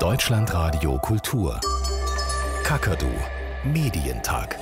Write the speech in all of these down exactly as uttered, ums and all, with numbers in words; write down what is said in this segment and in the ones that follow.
Deutschlandradio Kultur. Kakadu Medientag.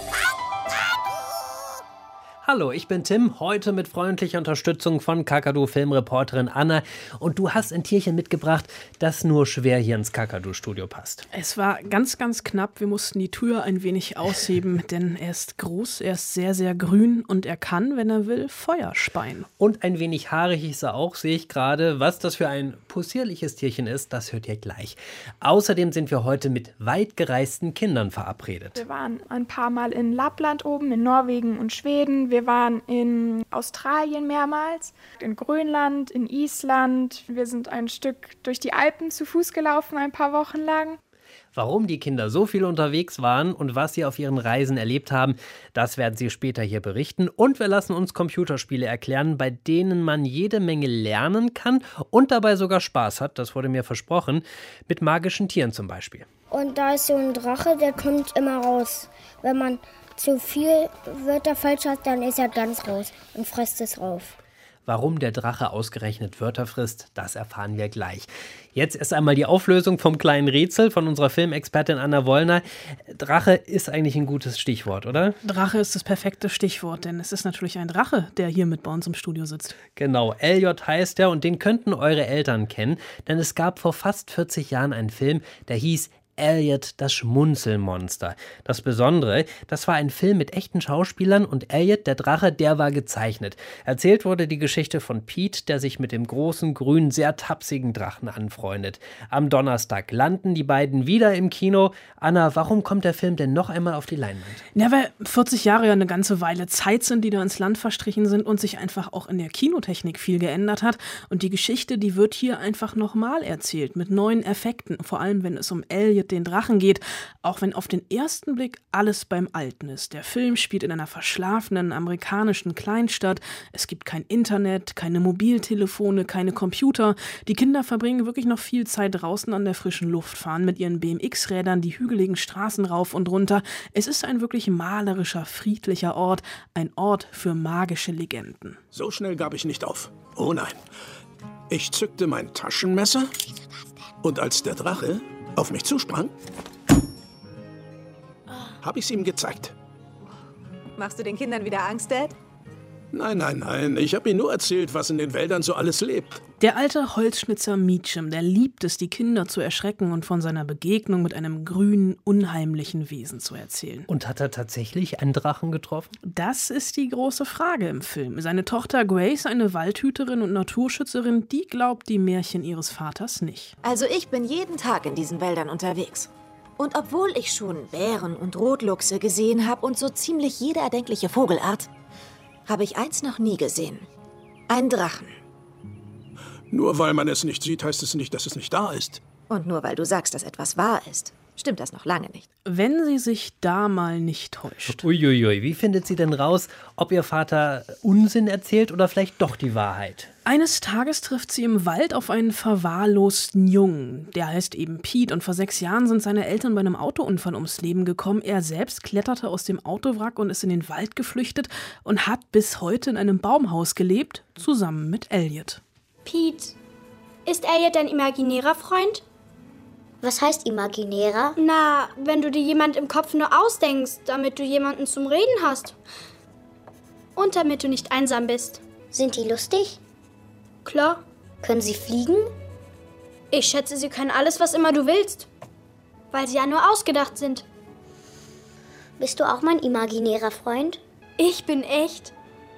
Hallo, ich bin Tim, heute mit freundlicher Unterstützung von Kakadu-Filmreporterin Anna. Und du hast ein Tierchen mitgebracht, das nur schwer hier ins Kakadu-Studio passt. Es war ganz, ganz knapp. Wir mussten die Tür ein wenig ausheben, denn er ist groß, er ist sehr, sehr grün und er kann, wenn er will, Feuer speien. Und ein wenig haarig ist er auch, sehe ich gerade. Was das für ein possierliches Tierchen ist, das hört ihr gleich. Außerdem sind wir heute mit weit gereisten Kindern verabredet. Wir waren ein paar Mal in Lappland oben, in Norwegen und Schweden. Wir waren in Australien mehrmals, in Grönland, in Island. Wir sind ein Stück durch die Alpen zu Fuß gelaufen, ein paar Wochen lang. Warum die Kinder so viel unterwegs waren und was sie auf ihren Reisen erlebt haben, das werden sie später hier berichten. Und wir lassen uns Computerspiele erklären, bei denen man jede Menge lernen kann und dabei sogar Spaß hat, das wurde mir versprochen, mit magischen Tieren zum Beispiel. Und da ist so ein Drache, der kommt immer raus. Wenn man zu viel Wörter falsch hat, dann ist er ganz raus und frisst es auf. Warum der Drache ausgerechnet Wörter frisst, das erfahren wir gleich. Jetzt erst einmal die Auflösung vom kleinen Rätsel von unserer Filmexpertin Anna Wollner. Drache ist eigentlich ein gutes Stichwort, oder? Drache ist das perfekte Stichwort, denn es ist natürlich ein Drache, der hier mit bei uns im Studio sitzt. Genau, Elliot heißt er und den könnten eure Eltern kennen, denn es gab vor fast vierzig Jahren einen Film, der hieß Elliot, das Schmunzelmonster. Das Besondere, das war ein Film mit echten Schauspielern und Elliot, der Drache, der war gezeichnet. Erzählt wurde die Geschichte von Pete, der sich mit dem großen, grünen, sehr tapsigen Drachen anfreundet. Am Donnerstag landen die beiden wieder im Kino. Anna, warum kommt der Film denn noch einmal auf die Leinwand? Ja, weil vierzig Jahre ja eine ganze Weile Zeit sind, die da ins Land verstrichen sind und sich einfach auch in der Kinotechnik viel geändert hat. Und die Geschichte, die wird hier einfach nochmal erzählt, mit neuen Effekten, vor allem wenn es um Elliot, den Drachen geht, auch wenn auf den ersten Blick alles beim Alten ist. Der Film spielt in einer verschlafenen amerikanischen Kleinstadt. Es gibt kein Internet, keine Mobiltelefone, keine Computer. Die Kinder verbringen wirklich noch viel Zeit draußen an der frischen Luft, fahren mit ihren B M X-Rädern die hügeligen Straßen rauf und runter. Es ist ein wirklich malerischer, friedlicher Ort, ein Ort für magische Legenden. So schnell gab ich nicht auf. Oh nein. Ich zückte mein Taschenmesser und als der Drache auf mich zusprang, habe ich es ihm gezeigt. Machst du den Kindern wieder Angst, Dad? Nein, nein, nein. Ich habe ihnen nur erzählt, was in den Wäldern so alles lebt. Der alte Holzschnitzer Meacham, der liebt es, die Kinder zu erschrecken und von seiner Begegnung mit einem grünen, unheimlichen Wesen zu erzählen. Und hat er tatsächlich einen Drachen getroffen? Das ist die große Frage im Film. Seine Tochter Grace, eine Waldhüterin und Naturschützerin, die glaubt die Märchen ihres Vaters nicht. Also ich bin jeden Tag in diesen Wäldern unterwegs. Und obwohl ich schon Bären und Rotluchse gesehen habe und so ziemlich jede erdenkliche Vogelart, habe ich eins noch nie gesehen. Einen Drachen. Nur weil man es nicht sieht, heißt es nicht, dass es nicht da ist. Und nur weil du sagst, dass etwas wahr ist, stimmt das noch lange nicht. Wenn sie sich da mal nicht täuscht. Uiuiui, wie findet sie denn raus, ob ihr Vater Unsinn erzählt oder vielleicht doch die Wahrheit? Eines Tages trifft sie im Wald auf einen verwahrlosten Jungen. Der heißt eben Pete und vor sechs Jahren sind seine Eltern bei einem Autounfall ums Leben gekommen. Er selbst kletterte aus dem Autowrack und ist in den Wald geflüchtet und hat bis heute in einem Baumhaus gelebt, zusammen mit Elliot. Pete, ist Elliot dein imaginärer Freund? Was heißt imaginärer? Na, wenn du dir jemand im Kopf nur ausdenkst, damit du jemanden zum Reden hast. Und damit du nicht einsam bist. Sind die lustig? Klar. Können sie fliegen? Ich schätze, sie können alles, was immer du willst. Weil sie ja nur ausgedacht sind. Bist du auch mein imaginärer Freund? Ich bin echt.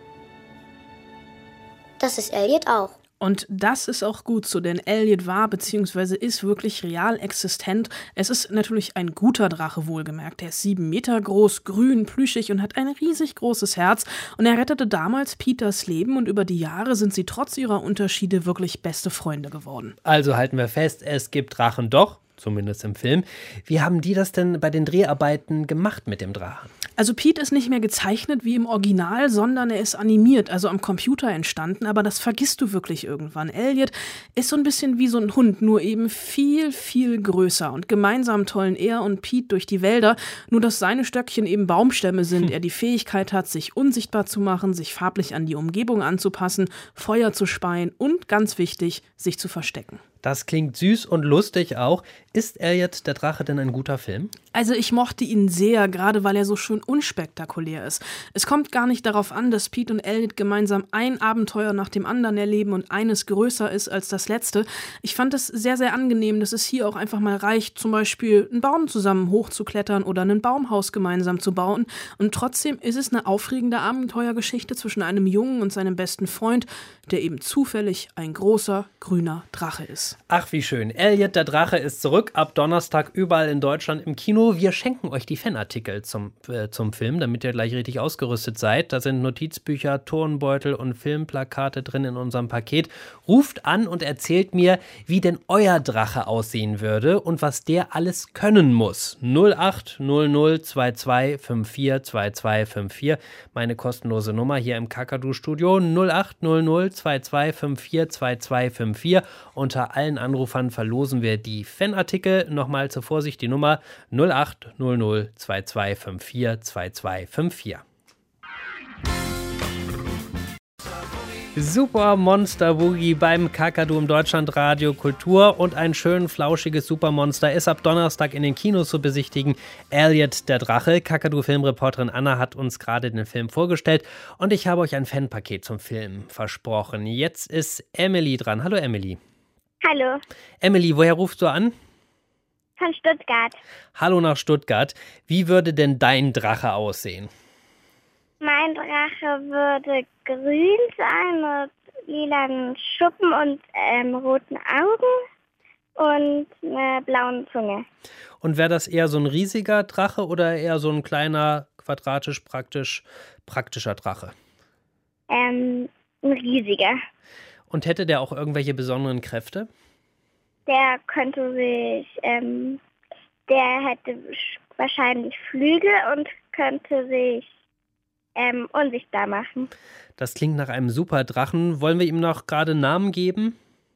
Das ist Elliot auch. Und das ist auch gut so, denn Elliot war bzw. ist wirklich real existent. Es ist natürlich ein guter Drache, wohlgemerkt. Er ist sieben Meter groß, grün, plüschig und hat ein riesig großes Herz. Und er rettete damals Peters Leben und über die Jahre sind sie trotz ihrer Unterschiede wirklich beste Freunde geworden. Also halten wir fest, es gibt Drachen doch, zumindest im Film. Wie haben die das denn bei den Dreharbeiten gemacht mit dem Drachen? Also Pete ist nicht mehr gezeichnet wie im Original, sondern er ist animiert, also am Computer entstanden, aber das vergisst du wirklich irgendwann. Elliot ist so ein bisschen wie so ein Hund, nur eben viel, viel größer und gemeinsam tollen er und Pete durch die Wälder, nur dass seine Stöckchen eben Baumstämme sind, hm. er die Fähigkeit hat, sich unsichtbar zu machen, sich farblich an die Umgebung anzupassen, Feuer zu speien und, ganz wichtig, sich zu verstecken. Das klingt süß und lustig auch. Ist Elliot der Drache denn ein guter Film? Also ich mochte ihn sehr, gerade weil er so schön unspektakulär ist. Es kommt gar nicht darauf an, dass Pete und Elliot gemeinsam ein Abenteuer nach dem anderen erleben und eines größer ist als das letzte. Ich fand es sehr, sehr angenehm, dass es hier auch einfach mal reicht, zum Beispiel einen Baum zusammen hochzuklettern oder ein Baumhaus gemeinsam zu bauen. Und trotzdem ist es eine aufregende Abenteuergeschichte zwischen einem Jungen und seinem besten Freund, der eben zufällig ein großer, grüner Drache ist. Ach, wie schön. Elliot der Drache ist zurück, ab Donnerstag überall in Deutschland im Kino. Wir schenken euch die Fanartikel zum, äh, zum Film, damit ihr gleich richtig ausgerüstet seid. Da sind Notizbücher, Turnbeutel und Filmplakate drin in unserem Paket. Ruft an und erzählt mir, wie denn euer Drache aussehen würde und was der alles können muss. null acht null null zwei zwei fünf vier zwei zwei fünf vier, meine kostenlose Nummer hier im Kakadu-Studio. null acht null null zwei zwei fünf vier zwei zwei fünf vier. Unter allen Anrufern verlosen wir die Fanartikel. Nochmal zur Vorsicht die Nummer null acht null null zwei zwei fünf vier zwei zwei fünf vier. Super Monster Boogie beim Kakadu im Deutschlandradio Kultur und ein schön flauschiges Supermonster ist ab Donnerstag in den Kinos zu besichtigen. Elliot der Drache. Kakadu-Filmreporterin Anna hat uns gerade den Film vorgestellt und ich habe euch ein Fanpaket zum Film versprochen. Jetzt ist Emily dran. Hallo Emily. Hallo. Emily, woher rufst du an? Von Stuttgart. Hallo nach Stuttgart. Wie würde denn dein Drache aussehen? Mein Drache würde grün sein mit lilanen Schuppen und ähm, roten Augen und einer blauen Zunge. Und wäre das eher so ein riesiger Drache oder eher so ein kleiner, quadratisch, praktisch, praktischer Drache? Ähm, ein riesiger. Und hätte der auch irgendwelche besonderen Kräfte? Der könnte sich, ähm, der hätte wahrscheinlich Flügel und könnte sich ähm, unsichtbar machen. Das klingt nach einem super Drachen. Wollen wir ihm noch gerade einen Namen geben?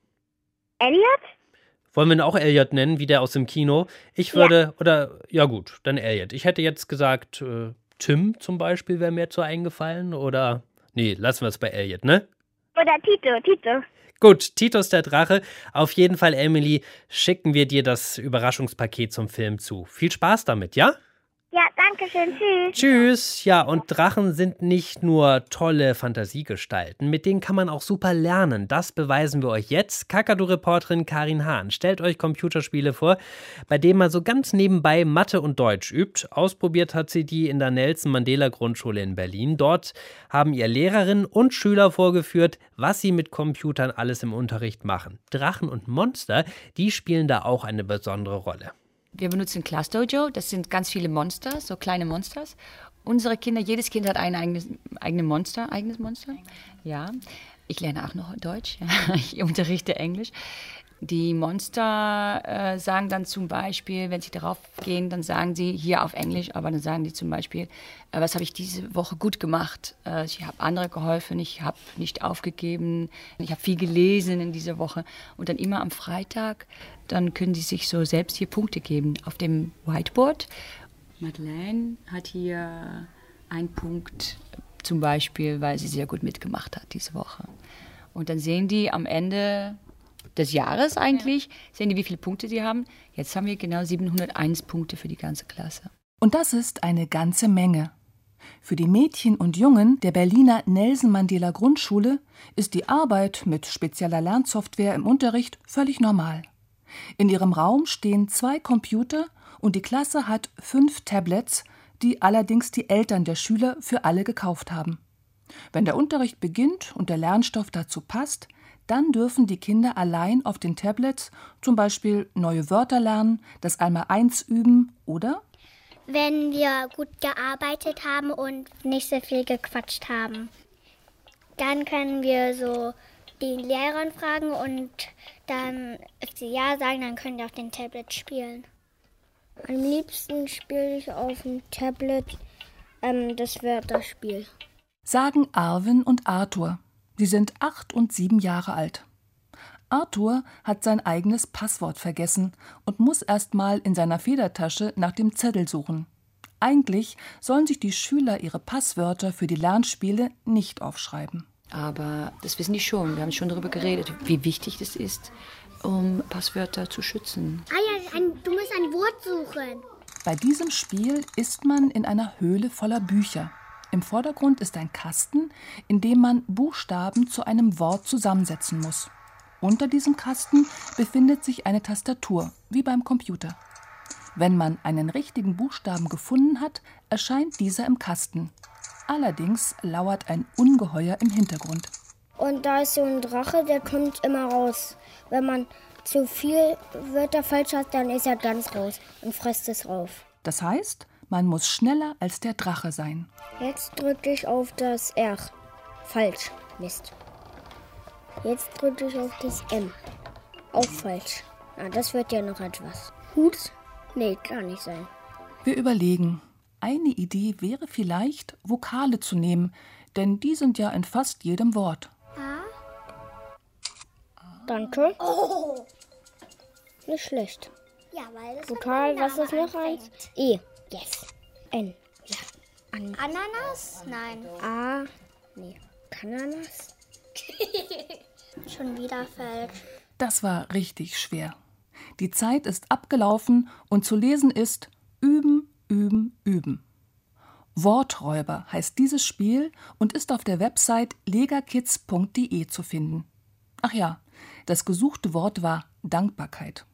Elliot? Wollen wir ihn auch Elliot nennen, wie der aus dem Kino? Ich würde, ja. oder, ja gut, dann Elliot. Ich hätte jetzt gesagt, äh, Tim zum Beispiel wäre mir zu eingefallen, oder, nee, lassen wir es bei Elliot, ne? Oder Tito, Tito. Gut, Titus der Drache. Auf jeden Fall, Emily, schicken wir dir das Überraschungspaket zum Film zu. Viel Spaß damit, ja? Ja, danke schön. Tschüss. Tschüss. Ja, und Drachen sind nicht nur tolle Fantasiegestalten, mit denen kann man auch super lernen. Das beweisen wir euch jetzt. Kakadu-Reporterin Karin Hahn stellt euch Computerspiele vor, bei denen man so ganz nebenbei Mathe und Deutsch übt. Ausprobiert hat sie die in der Nelson-Mandela-Grundschule in Berlin. Dort haben ihr Lehrerinnen und Schüler vorgeführt, was sie mit Computern alles im Unterricht machen. Drachen und Monster, die spielen da auch eine besondere Rolle. Wir benutzen Class Dojo, das sind ganz viele Monster, so kleine Monsters. Unsere Kinder, jedes Kind hat ein eigenes, eigenes Monster, eigenes Monster. Ja, ich lerne auch noch Deutsch, ja. Ich unterrichte Englisch. Die Monster äh, sagen dann zum Beispiel, wenn sie darauf gehen, dann sagen sie hier auf Englisch, aber dann sagen die zum Beispiel, äh, was habe ich diese Woche gut gemacht? Äh, ich habe anderen geholfen, ich habe nicht aufgegeben, ich habe viel gelesen in dieser Woche. Und dann immer am Freitag, dann können die sich so selbst hier Punkte geben auf dem Whiteboard. Madeleine hat hier einen Punkt zum Beispiel, weil sie sehr gut mitgemacht hat diese Woche. Und dann sehen die am Ende des Jahres eigentlich, sehen die, wie viele Punkte sie haben. Jetzt haben wir genau siebenhunderteins Punkte für die ganze Klasse. Und das ist eine ganze Menge. Für die Mädchen und Jungen der Berliner Nelson-Mandela-Grundschule ist die Arbeit mit spezieller Lernsoftware im Unterricht völlig normal. In ihrem Raum stehen zwei Computer und die Klasse hat fünf Tablets, die allerdings die Eltern der Schüler für alle gekauft haben. Wenn der Unterricht beginnt und der Lernstoff dazu passt, dann dürfen die Kinder allein auf den Tablets zum Beispiel neue Wörter lernen, das Einmaleins üben oder wenn wir gut gearbeitet haben und nicht so viel gequatscht haben. Dann können wir so den Lehrern fragen und dann, if sie ja sagen, dann können wir auf dem Tablet spielen. Am liebsten spiele ich auf dem Tablet ähm, das Wörterspiel. Sagen Arvin und Arthur. Sie sind acht und sieben Jahre alt. Arthur hat sein eigenes Passwort vergessen und muss erst mal in seiner Federtasche nach dem Zettel suchen. Eigentlich sollen sich die Schüler ihre Passwörter für die Lernspiele nicht aufschreiben. Aber das wissen die schon. Wir haben schon darüber geredet, wie wichtig das ist, um Passwörter zu schützen. Ah ja, ein, du musst ein Wort suchen. Bei diesem Spiel ist man in einer Höhle voller Bücher. Im Vordergrund ist ein Kasten, in dem man Buchstaben zu einem Wort zusammensetzen muss. Unter diesem Kasten befindet sich eine Tastatur, wie beim Computer. Wenn man einen richtigen Buchstaben gefunden hat, erscheint dieser im Kasten. Allerdings lauert ein Ungeheuer im Hintergrund. Und da ist so ein Drache, der kommt immer raus. Wenn man zu viel Wörter falsch hat, dann ist er ganz raus und frisst es auf. Das heißt, man muss schneller als der Drache sein. Jetzt drücke ich auf das R. Falsch. Mist. Jetzt drücke ich auf das M. Auch falsch. Na, das wird ja noch etwas. Hut? Nee, kann nicht sein. Wir überlegen. Eine Idee wäre vielleicht, Vokale zu nehmen, denn die sind ja in fast jedem Wort. Danke. Oh. Nicht schlecht. Ja, weil das Vokal, was ist noch eins? E. Yes. N. Ja. An Ananas? Nein. A. Nee. Kananas? Schon wieder falsch. Das war richtig schwer. Die Zeit ist abgelaufen und zu lesen ist üben, üben, üben. Worträuber heißt dieses Spiel und ist auf der Website legakids punkt de zu finden. Ach ja, das gesuchte Wort war Dankbarkeit.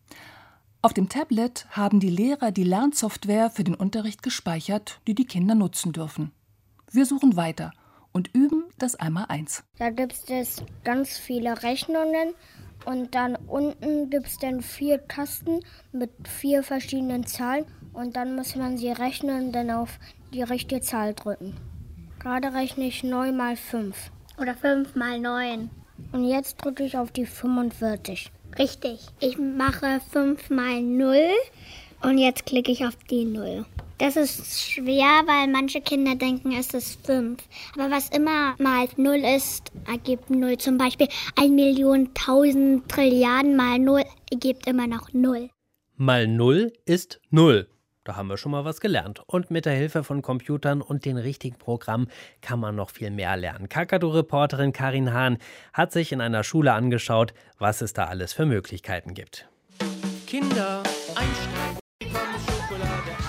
Auf dem Tablet haben die Lehrer die Lernsoftware für den Unterricht gespeichert, die die Kinder nutzen dürfen. Wir suchen weiter und üben das Einmaleins. Da gibt es ganz viele Rechnungen und dann unten gibt es dann vier Tasten mit vier verschiedenen Zahlen und dann muss man sie rechnen und dann auf die richtige Zahl drücken. Gerade rechne ich neun mal fünf. Oder fünf mal neun. Und jetzt drücke ich auf die fünfundvierzig. Richtig. Ich mache fünf mal null und jetzt klicke ich auf die null. Das ist schwer, weil manche Kinder denken, es ist fünf. Aber was immer mal null ist, ergibt null. Zum Beispiel ein Million, tausend, Trilliarden mal null ergibt immer noch null. Mal null ist null. Da haben wir schon mal was gelernt. Und mit der Hilfe von Computern und den richtigen Programmen kann man noch viel mehr lernen. Kakadu-Reporterin Karin Hahn hat sich in einer Schule angeschaut, was es da alles für Möglichkeiten gibt. Kinder, einsteigen, Schokolade, Eis.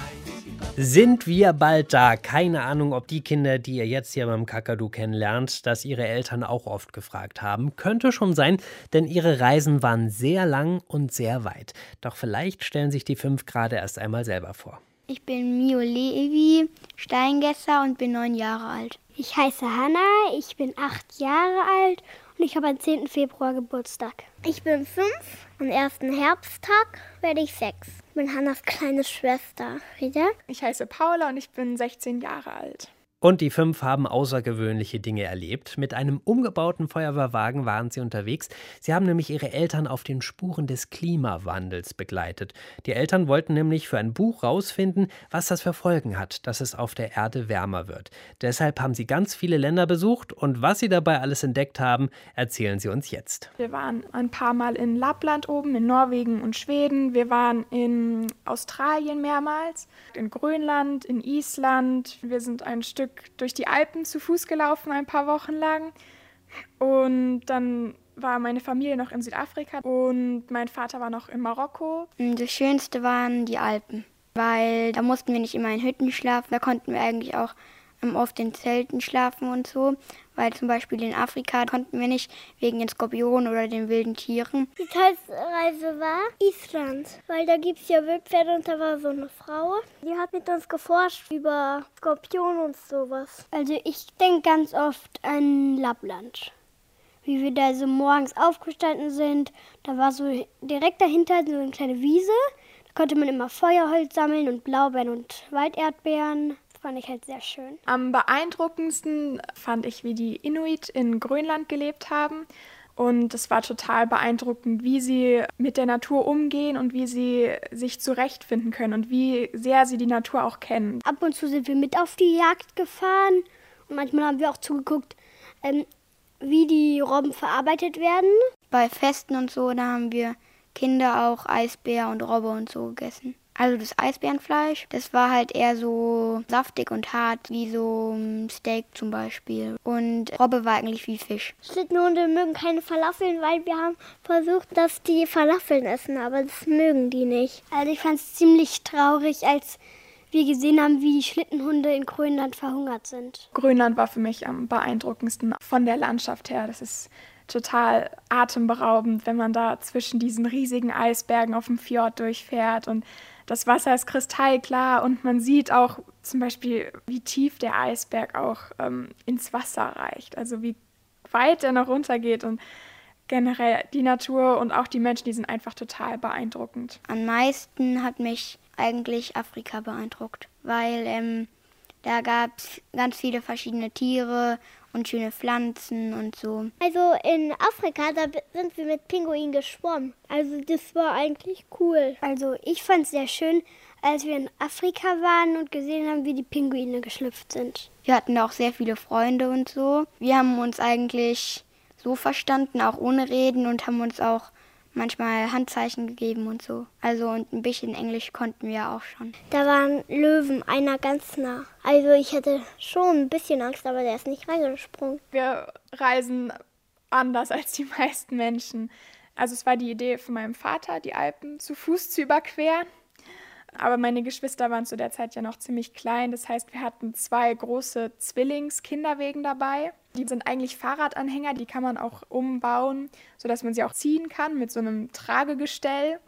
Sind wir bald da? Keine Ahnung, ob die Kinder, die ihr jetzt hier beim Kakadu kennenlernt, das ihre Eltern auch oft gefragt haben. Könnte schon sein, denn ihre Reisen waren sehr lang und sehr weit. Doch vielleicht stellen sich die fünf gerade erst einmal selber vor. Ich bin Mio Levi Steingesser und bin neun Jahre alt. Ich heiße Hanna, ich bin acht Jahre alt und ich habe am zehnten Februar Geburtstag. Ich bin fünf, am ersten Herbsttag werde ich sechs. Ich bin Hannas kleine Schwester. Wieder? Ich heiße Paula und ich bin sechzehn Jahre alt. Und die fünf haben außergewöhnliche Dinge erlebt. Mit einem umgebauten Feuerwehrwagen waren sie unterwegs. Sie haben nämlich ihre Eltern auf den Spuren des Klimawandels begleitet. Die Eltern wollten nämlich für ein Buch rausfinden, was das für Folgen hat, dass es auf der Erde wärmer wird. Deshalb haben sie ganz viele Länder besucht und was sie dabei alles entdeckt haben, erzählen sie uns jetzt. Wir waren ein paar Mal in Lappland oben, in Norwegen und Schweden. Wir waren in Australien mehrmals, in Grönland, in Island. Wir sind ein Stück durch die Alpen zu Fuß gelaufen, ein paar Wochen lang. Und dann war meine Familie noch in Südafrika und mein Vater war noch in Marokko. Das Schönste waren die Alpen, weil da mussten wir nicht immer in Hütten schlafen. Da konnten wir eigentlich auch oft in Zelten schlafen und so, weil zum Beispiel in Afrika konnten wir nicht wegen den Skorpionen oder den wilden Tieren. Die tollste Reise war Island, weil da gibt es ja Wildpferde und da war so eine Frau, die hat mit uns geforscht über Skorpionen und sowas. Also ich denke ganz oft an Lappland, wie wir da so morgens aufgestanden sind. Da war so direkt dahinter so eine kleine Wiese, da konnte man immer Feuerholz sammeln und Blaubeeren und Walderdbeeren. Fand ich halt sehr schön. Am beeindruckendsten fand ich, wie die Inuit in Grönland gelebt haben. Und es war total beeindruckend, wie sie mit der Natur umgehen und wie sie sich zurechtfinden können und wie sehr sie die Natur auch kennen. Ab und zu sind wir mit auf die Jagd gefahren und manchmal haben wir auch zugeguckt, ähm, wie die Robben verarbeitet werden. Bei Festen und so, da haben wir Kinder auch Eisbär und Robbe und so gegessen. Also das Eisbärenfleisch, das war halt eher so saftig und hart, wie so ein Steak zum Beispiel. Und Robbe war eigentlich wie Fisch. Schlittenhunde mögen keine Falafeln, weil wir haben versucht, dass die Falafeln essen, aber das mögen die nicht. Also ich fand es ziemlich traurig, als wir gesehen haben, wie die Schlittenhunde in Grönland verhungert sind. Grönland war für mich am beeindruckendsten von der Landschaft her. Das ist total atemberaubend, wenn man da zwischen diesen riesigen Eisbergen auf dem Fjord durchfährt und das Wasser ist kristallklar und man sieht auch zum Beispiel, wie tief der Eisberg auch ähm, ins Wasser reicht, also wie weit er noch runtergeht und generell die Natur und auch die Menschen, die sind einfach total beeindruckend. Am meisten hat mich eigentlich Afrika beeindruckt, weil ähm, da gab es ganz viele verschiedene Tiere und schöne Pflanzen und so. Also in Afrika, da sind wir mit Pinguinen geschwommen. Also das war eigentlich cool. Also ich fand es sehr schön, als wir in Afrika waren und gesehen haben, wie die Pinguine geschlüpft sind. Wir hatten auch sehr viele Freunde und so. Wir haben uns eigentlich so verstanden, auch ohne Reden und haben uns auch manchmal Handzeichen gegeben und so. Also und ein bisschen Englisch konnten wir auch schon. Da waren Löwen, einer ganz nah. Also ich hatte schon ein bisschen Angst, aber der ist nicht reingesprungen. Wir reisen anders als die meisten Menschen. Also es war die Idee von meinem Vater, die Alpen zu Fuß zu überqueren. Aber meine Geschwister waren zu der Zeit ja noch ziemlich klein. Das heißt, wir hatten zwei große Zwillingskinderwegen dabei. Die sind eigentlich Fahrradanhänger, die kann man auch umbauen, sodass man sie auch ziehen kann mit so einem Tragegestell.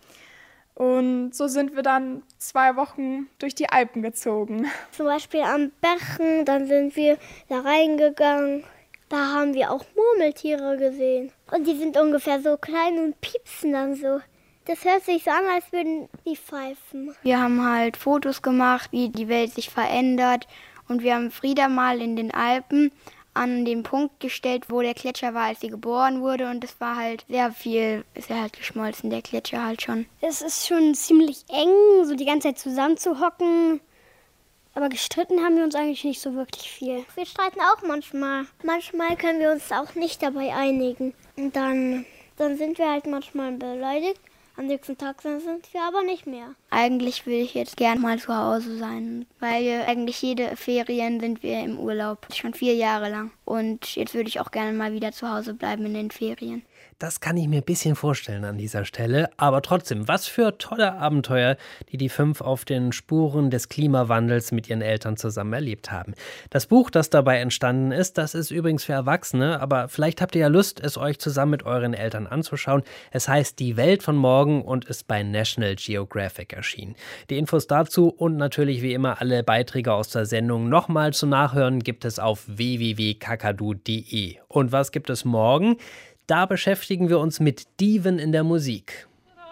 Und so sind wir dann zwei Wochen durch die Alpen gezogen. Zum Beispiel am Bächen, dann sind wir da reingegangen. Da haben wir auch Murmeltiere gesehen. Und die sind ungefähr so klein und piepsen dann so. Das hört sich so an, als würden die pfeifen. Wir haben halt Fotos gemacht, wie die Welt sich verändert. Und wir haben Frieda mal in den Alpen an den Punkt gestellt, wo der Gletscher war, als sie geboren wurde. Und das war halt sehr viel, ist ja halt geschmolzen, der Gletscher halt schon. Es ist schon ziemlich eng, so die ganze Zeit zusammenzuhocken. Aber gestritten haben wir uns eigentlich nicht so wirklich viel. Wir streiten auch manchmal. Manchmal können wir uns auch nicht dabei einigen. Und dann, dann sind wir halt manchmal beleidigt. Am nächsten Tag sind wir aber nicht mehr. Eigentlich will ich jetzt gern mal zu Hause sein, weil wir eigentlich jede Ferien sind wir im Urlaub, schon vier Jahre lang. Und jetzt würde ich auch gerne mal wieder zu Hause bleiben in den Ferien. Das kann ich mir ein bisschen vorstellen an dieser Stelle. Aber trotzdem, was für tolle Abenteuer, die die fünf auf den Spuren des Klimawandels mit ihren Eltern zusammen erlebt haben. Das Buch, das dabei entstanden ist, das ist übrigens für Erwachsene, aber vielleicht habt ihr ja Lust, es euch zusammen mit euren Eltern anzuschauen. Es heißt Die Welt von morgen und ist bei National Geographic erschienen. Die Infos dazu und natürlich wie immer alle Beiträge aus der Sendung nochmal zu nachhören gibt es auf w w w punkt kakadu punkt d e. Und was gibt es morgen? Da beschäftigen wir uns mit Diven in der Musik.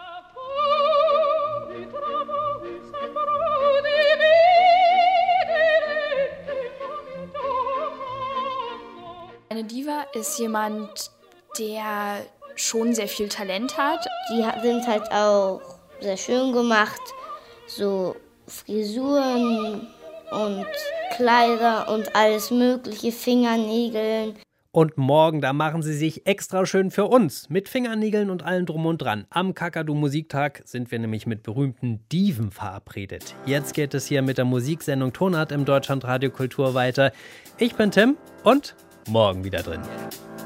Eine Diva ist jemand, der schon sehr viel Talent hat. Die sind halt auch sehr schön gemacht, so Frisuren und Kleider und alles mögliche, Fingernägel. Und morgen, da machen sie sich extra schön für uns, mit Fingernägeln und allem drum und dran. Am Kakadu-Musiktag sind wir nämlich mit berühmten Diven verabredet. Jetzt geht es hier mit der Musiksendung Tonart im Deutschlandradio Kultur weiter. Ich bin Tim und morgen wieder drin.